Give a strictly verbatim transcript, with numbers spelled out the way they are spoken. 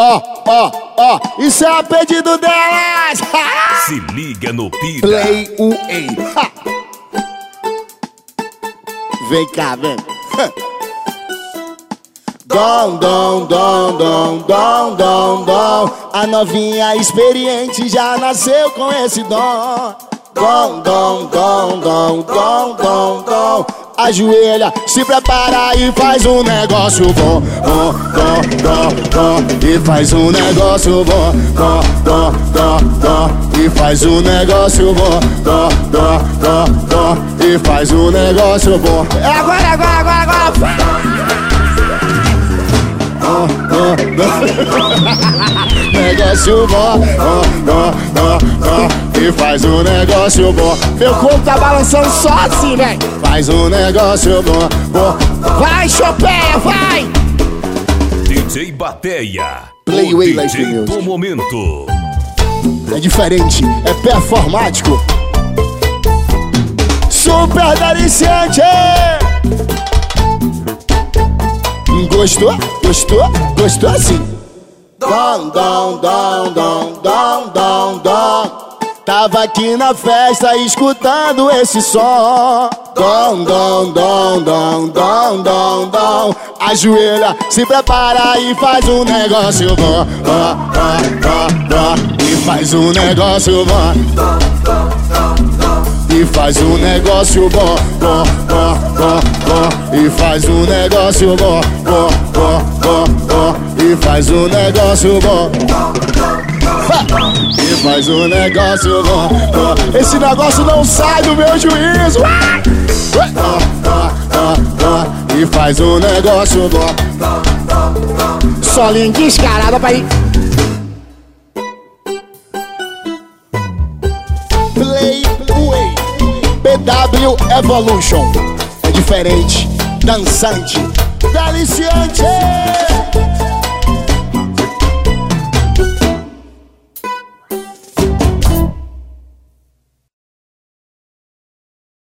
ó, ó, ó, isso é a pedido delas. Se liga no Pira. Play o ei. Vem cá, vem. Dom, dom, dom, dom, dom, dom, dom. A novinha experiente já nasceu com esse dom. Dom, dom, dom, dom, dom, dom, dom. Ajoelha, se prepara e faz um negócio bom. Dom, dom, dom, dom. E faz um negócio bom. Dom, dom, dom, dom. E faz um negócio bom. Dom, dom, dom, dom. E faz um negócio bom. É agora, agora, agora, agora. Oh, oh, oh. Negócio bom, oh, oh, oh, oh. E faz um negócio bom. Meu corpo tá balançando só assim, né? Faz um negócio bom, bom. Vai, Chopeia, vai! D J Bateia, Play o Way D Life J Music. do momento. É diferente, é performático. Super deliciante! Gostou? Gostou? Gostou assim? Dom, dom, dom, dom, dom, dom, dom. Tava aqui na festa escutando esse som. Dom, dom, dom, dom, dom, dom, dom. Ajoelha, se prepara e faz um negócio bom. Oh, oh, oh, oh. E faz um negócio bom. E faz um negócio bom, bom, bom, bom, bom. E faz um negócio bom, bom, bom, bom, bom. E faz um negócio bom. E faz um negócio bom, bom. Esse negócio não sai do meu juízo. E faz um negócio bom. Solinho descarada pra ir. Play Way. B W Evolution. É diferente, dançante, deliciante.